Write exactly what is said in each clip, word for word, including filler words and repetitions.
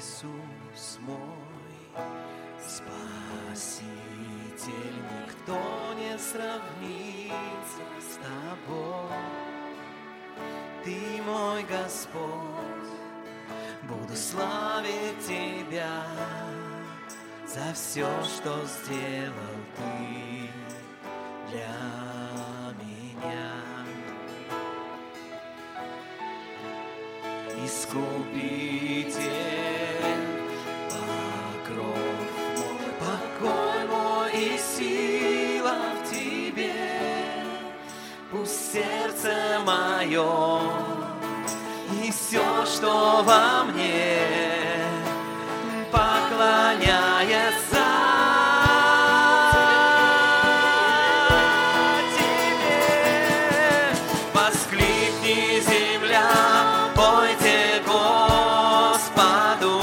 Иисус мой, Спаситель, никто не сравнится с Тобой. Ты мой Господь, буду славить Тебя за все, что сделал Ты для меня. Искупитель, покров мой, покой мой и сила в Тебе. Пусть сердце мое и все, что во мне, поклоняется Тебе. Воскликни, земля, пойте Господу,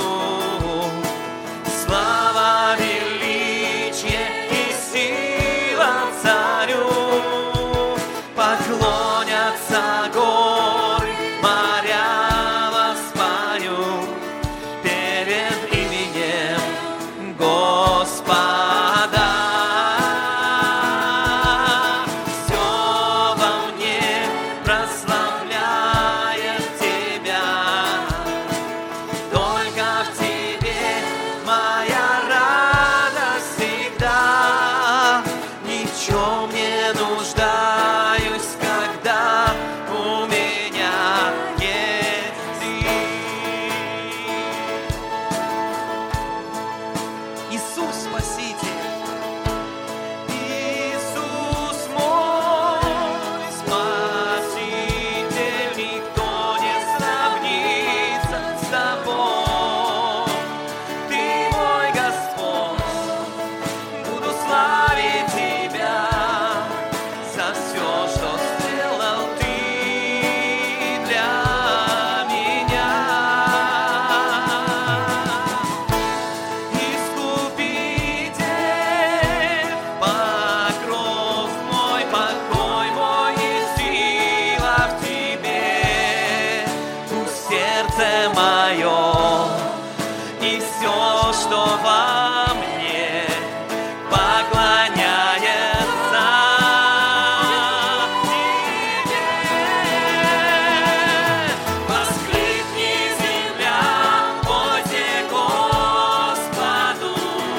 слава, величие и сила Царю. Поклонятся горы, моря воспою перед именем Господа. Все во мне прославляет Тебя, только в Тебе моя радость всегда. Ни в чем не нуждаюсь, когда у меня есть Ты. Иисус Спаситель, Иисус мой, Спаситель, никто не сравнится с Тобой. Ты мой Господь, буду славить Тебя за все, что сделал Ты для меня. Искупитель, покров мой, покой мой и сила в Тебе. Пусть сердце мое и все, что во мне, поклоняется Тебе. Воскликни, земля, пойте Господу,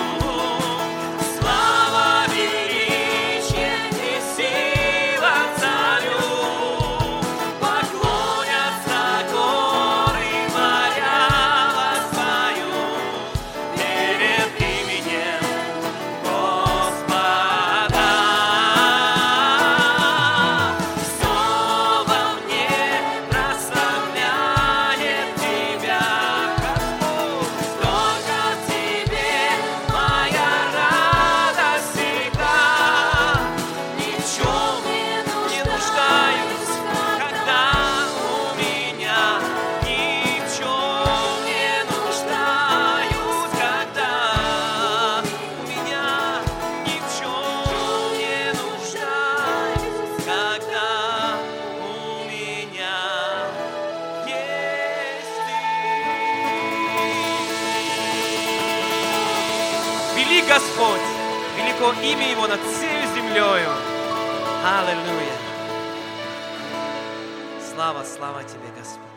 слава, величие и сила Царю. Поклонятся горы, моря воспою перед именем Господа. Все во мне прославляет Тебя, Господь, только в Тебе моя радость всегда. Ни в чем не нуждаюсь, когда у меня, ни в чем не нуждаюсь, когда у меня, ни в чем не нуждаюсь, когда у меня есть Ты. Велик Господь, велико имя Его над всей землею. Аллилуйя. Слава, слава Тебе, Господь.